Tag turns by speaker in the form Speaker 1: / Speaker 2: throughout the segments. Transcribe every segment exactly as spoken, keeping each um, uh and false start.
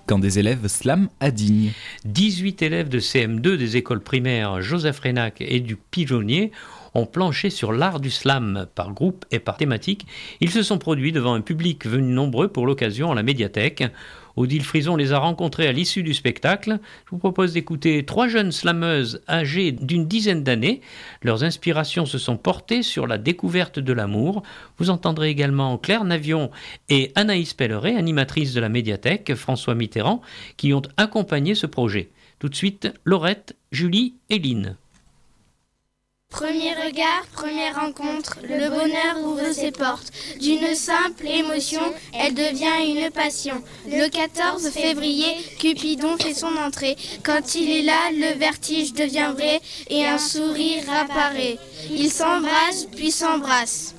Speaker 1: quand des élèves slam à Digne.
Speaker 2: dix-huit élèves de C M deux des écoles primaires Joseph Reynac et du Pigeonnier ont planché sur l'art du slam par groupe et par thématique. Ils se sont produits devant un public venu nombreux pour l'occasion à la médiathèque. Odile Frison les a rencontrés à l'issue du spectacle. Je vous propose d'écouter trois jeunes slameuses âgées d'une dizaine d'années. Leurs inspirations se sont portées sur la découverte de l'amour. Vous entendrez également Claire Navion et Anaïs Pelleret, animatrices de la médiathèque François Mitterrand, qui ont accompagné ce projet. Tout de suite, Laurette, Julie et Lynn.
Speaker 3: Premier regard, première rencontre, le bonheur ouvre ses portes. D'une simple émotion, elle devient une passion. Le quatorze février, Cupidon fait son entrée. Quand il est là, le vertige devient vrai et un sourire apparaît. Ils s'embrassent, puis s'embrassent.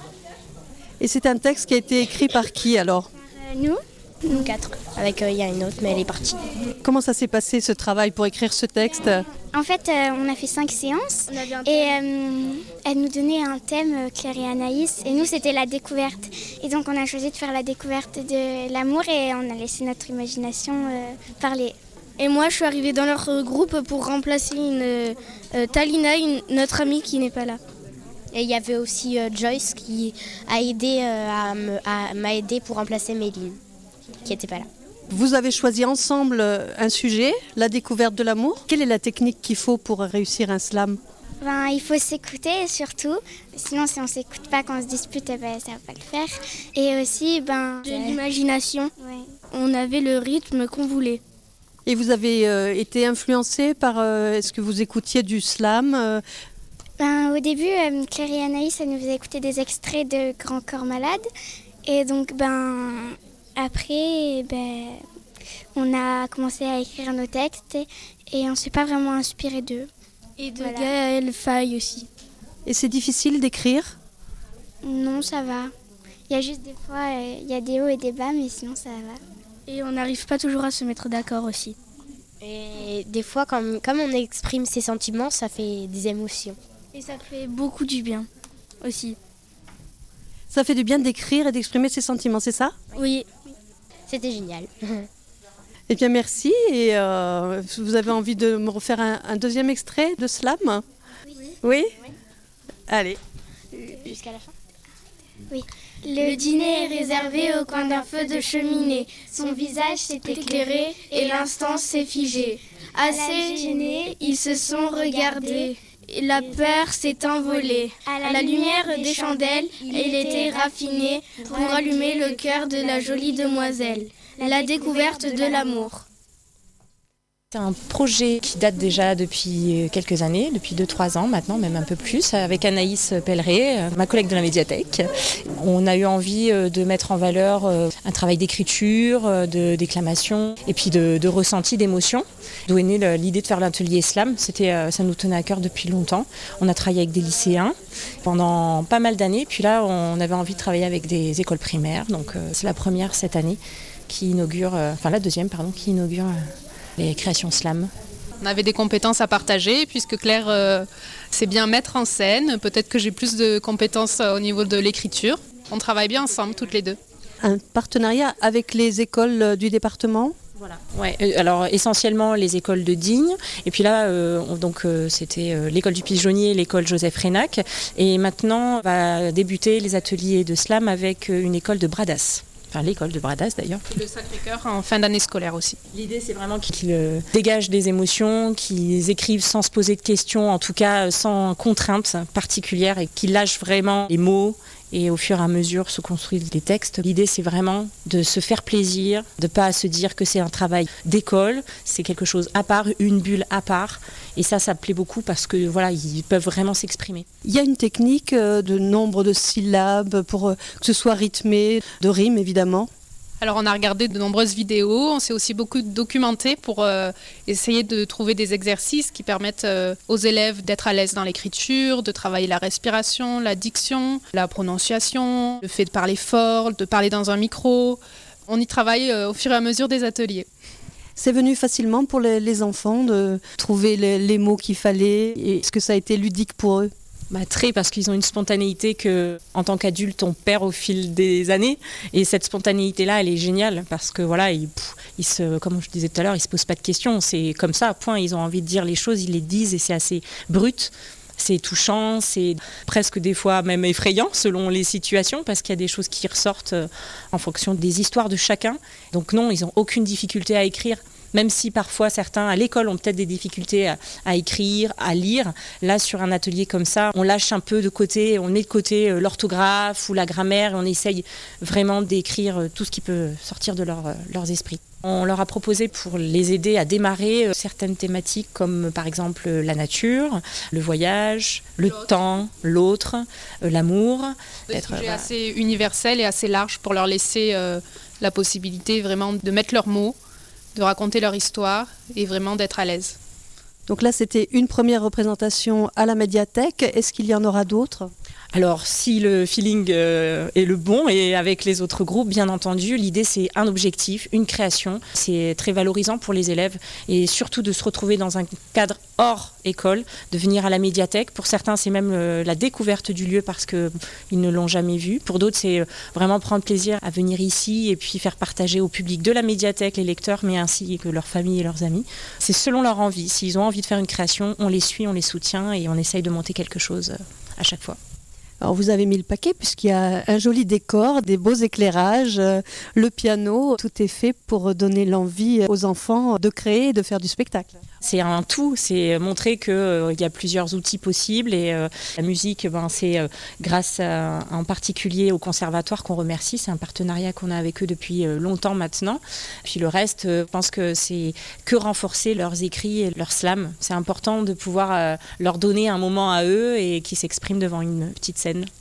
Speaker 4: Et c'est un texte qui a été écrit par qui alors ?
Speaker 5: euh, Nous Nous quatre. Avec il euh, y a une autre, mais elle est partie.
Speaker 4: Comment ça s'est passé ce travail pour écrire ce texte ?
Speaker 5: En fait, euh, on a fait cinq séances et euh, elle nous donnait un thème, euh, Claire et Anaïs, et nous c'était la découverte. Et donc on a choisi de faire la découverte de l'amour et on a laissé notre imagination euh, parler.
Speaker 6: Et moi je suis arrivée dans leur groupe pour remplacer une euh, Talina, une, notre amie qui n'est pas là.
Speaker 5: Et il y avait aussi euh, Joyce qui a aidé, euh, à, me, à m'a aidé pour remplacer Méline, qui n'était pas là.
Speaker 4: Vous avez choisi ensemble un sujet, la découverte de l'amour. Quelle est la technique qu'il faut pour réussir un slam ?
Speaker 5: Ben, il faut s'écouter surtout, sinon si on ne s'écoute pas quand on se dispute, ben, ça ne va pas le faire. Et aussi, ben,
Speaker 6: de l'imagination,
Speaker 5: ouais.
Speaker 6: On avait le rythme qu'on voulait.
Speaker 4: Et vous avez euh, été influencé par, euh, est-ce que vous écoutiez du slam euh...
Speaker 5: ben, Au début, euh, Claire et Anaïs, elles nous faisaient écouter des extraits de Grand Corps Malade. Et donc, ben... Après, ben, on a commencé à écrire nos textes et on ne s'est pas vraiment inspiré d'eux.
Speaker 6: Et de
Speaker 5: voilà.
Speaker 6: Gaël Faye aussi.
Speaker 4: Et c'est difficile d'écrire ?
Speaker 5: Non, ça va. Il y a juste des fois, euh, il y a des hauts et des bas, mais sinon ça va.
Speaker 6: Et on n'arrive pas toujours à se mettre d'accord aussi.
Speaker 5: Et des fois, comme, comme on exprime ses sentiments, ça fait des émotions.
Speaker 6: Et ça fait beaucoup du bien aussi.
Speaker 4: Ça fait du bien d'écrire et d'exprimer ses sentiments, c'est ça ?
Speaker 6: Oui.
Speaker 5: C'était génial.
Speaker 4: Eh bien, merci. Et euh, vous avez envie de me refaire un, un deuxième extrait de slam ?
Speaker 5: Oui.
Speaker 4: Oui ?
Speaker 5: Oui.
Speaker 4: Allez.
Speaker 5: Jusqu'à la fin ?
Speaker 3: Oui. Le dîner est réservé au coin d'un feu de cheminée. Son visage s'est éclairé et l'instant s'est figé. Assez gênés, ils se sont regardés. La peur s'est envolée. À la lumière des chandelles, il était raffiné pour allumer le cœur de la jolie demoiselle. La découverte de l'amour.
Speaker 7: C'est un projet qui date déjà depuis quelques années, depuis deux trois ans maintenant, même un peu plus, avec Anaïs Pelleret, ma collègue de la médiathèque. On a eu envie de mettre en valeur un travail d'écriture, de déclamation et puis de, de ressenti, d'émotion. D'où est née l'idée de faire l'atelier slam. C'était, ça nous tenait à cœur depuis longtemps. On a travaillé avec des lycéens pendant pas mal d'années. Puis là, on avait envie de travailler avec des écoles primaires. Donc c'est la première cette année qui inaugure, enfin la deuxième pardon, qui inaugure les créations slam.
Speaker 8: On avait des compétences à partager puisque Claire euh, sait bien mettre en scène. Peut-être que j'ai plus de compétences euh, au niveau de l'écriture. On travaille bien ensemble, toutes les deux.
Speaker 4: Un partenariat avec les écoles du département ?
Speaker 7: Voilà. Ouais, alors essentiellement les écoles de Digne, et puis là euh, donc euh, c'était euh, l'école du Pigeonnier, l'école Joseph Reynac, et maintenant on va débuter les ateliers de slam avec une école de Bradas. Enfin, l'école de Bradas d'ailleurs.
Speaker 8: Le Sacré-Cœur en fin d'année scolaire aussi.
Speaker 7: L'idée c'est vraiment qu'ils euh, dégagent des émotions, qu'ils écrivent sans se poser de questions, en tout cas sans contraintes particulières, et qu'ils lâchent vraiment les mots. Et au fur et à mesure se construisent des textes. L'idée, c'est vraiment de se faire plaisir, de ne pas se dire que c'est un travail d'école, c'est quelque chose à part, une bulle à part. Et ça, ça me plaît beaucoup parce que voilà, ils peuvent vraiment s'exprimer.
Speaker 4: Il y a une technique de nombre de syllabes pour que ce soit rythmé, de rimes évidemment.
Speaker 8: Alors on a regardé de nombreuses vidéos, on s'est aussi beaucoup documenté pour euh, essayer de trouver des exercices qui permettent euh, aux élèves d'être à l'aise dans l'écriture, de travailler la respiration, la diction, la prononciation, le fait de parler fort, de parler dans un micro. On y travaille euh, au fur et à mesure des ateliers.
Speaker 4: C'est venu facilement pour les, les enfants de trouver les, les mots qu'il fallait. Est-ce que ça a été ludique pour eux ?
Speaker 7: Bah, très, parce qu'ils ont une spontanéité que, en tant qu'adulte, on perd au fil des années. Et cette spontanéité-là, elle est géniale parce que voilà, ils, pff, ils se, comme je disais tout à l'heure, ils se posent pas de questions. C'est comme ça, point. Ils ont envie de dire les choses, ils les disent et c'est assez brut. C'est touchant, c'est presque des fois même effrayant selon les situations parce qu'il y a des choses qui ressortent en fonction des histoires de chacun. Donc non, ils n'ont aucune difficulté à écrire. Même si parfois certains à l'école ont peut-être des difficultés à, à écrire, à lire, là sur un atelier comme ça, on lâche un peu de côté, on met de côté l'orthographe ou la grammaire et on essaye vraiment d'écrire tout ce qui peut sortir de leur, leurs esprits. On leur a proposé pour les aider à démarrer certaines thématiques comme par exemple la nature, le voyage, le l'autre. temps, l'autre, l'amour.
Speaker 8: Des sujets euh, assez universels et assez larges pour leur laisser euh, la possibilité vraiment de mettre leurs mots, de raconter leur histoire et vraiment d'être à l'aise.
Speaker 4: Donc là, c'était une première représentation à la médiathèque. Est-ce qu'il y en aura d'autres ?
Speaker 7: Alors, si le feeling euh, est le bon et avec les autres groupes, bien entendu, l'idée c'est un objectif, une création. C'est très valorisant pour les élèves et surtout de se retrouver dans un cadre hors école, de venir à la médiathèque. Pour certains, c'est même euh, la découverte du lieu parce qu'ils ne l'ont jamais vu. Pour d'autres, c'est vraiment prendre plaisir à venir ici et puis faire partager au public de la médiathèque les lecteurs, mais ainsi que leurs familles et leurs amis. C'est selon leur envie. S'ils ont envie de faire une création, on les suit, on les soutient et on essaye de monter quelque chose à chaque fois.
Speaker 4: Alors vous avez mis le paquet puisqu'il y a un joli décor, des beaux éclairages, euh, le piano, tout est fait pour donner l'envie aux enfants de créer et de faire du spectacle.
Speaker 7: C'est un tout, c'est montrer qu'il euh, y a plusieurs outils possibles et euh, la musique, ben, c'est euh, grâce à, en particulier au conservatoire qu'on remercie, c'est un partenariat qu'on a avec eux depuis euh, longtemps maintenant. Puis le reste, euh, je pense que c'est que renforcer leurs écrits et leurs slams. C'est important de pouvoir euh, leur donner un moment à eux et qu'ils s'expriment devant une petite scène.